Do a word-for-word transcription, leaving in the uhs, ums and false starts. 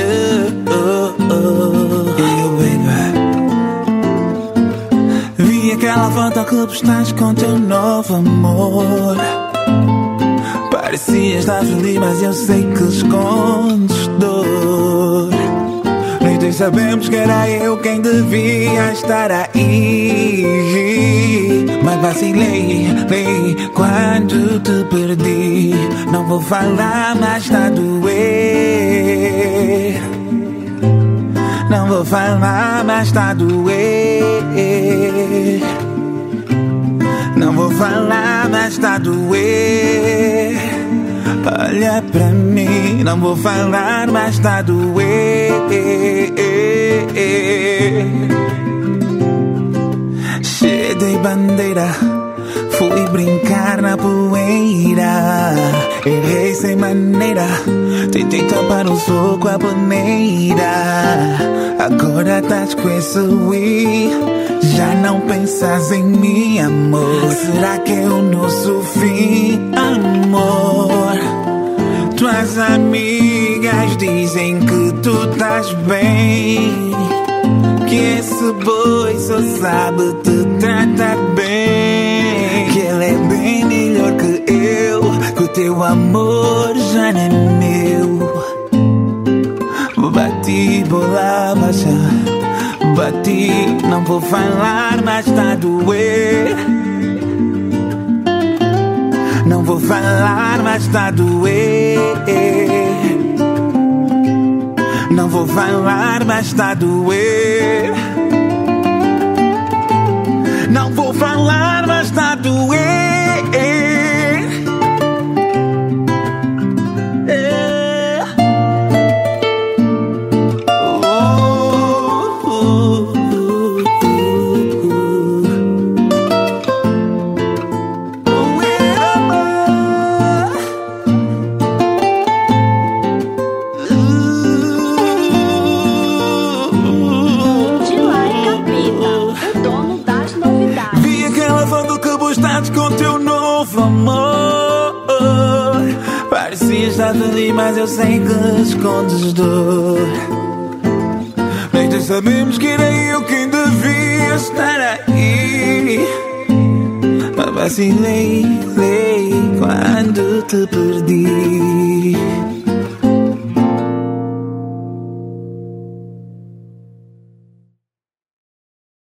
oh, oh. Eu, baby, vi aquela foto que postaste com teu novo amor. Parecia estar feliz, mas eu sei que escondes dor. Nem dois sabemos que era eu quem devia estar aí. Mas vacilei, lei, quando te perdi. Não vou falar, mas tá a doer. Não vou falar, mas tá a doer. Não vou falar, mas tá a doer. Olha pra mim, não vou falar, mas tá a doer. Cheguei bandeira, fui brincar na poeira. Errei sem maneira, tentei tapar o sol com a peneira. Agora estás com esse Wii, já não pensas em mim, amor. Será que é o nosso fim, amor? Tuas amigas dizem que tu estás bem, que esse boi só sabe te tratar bem, que ele é bem melhor que eu, que o teu amor já não é meu. Bati, bola baixa, bati, não vou falar, mas tá a doer. Não vou falar, mas tá a doer. Não vou falar, mas tá a doer. Não vou falar, mas tá a doer. Com teu novo amor, parecia estar feliz, mas eu sei que escondes dor. Nem dois sabemos que era eu quem devia estar aí. Mas vacilei, lei, quando te perdi.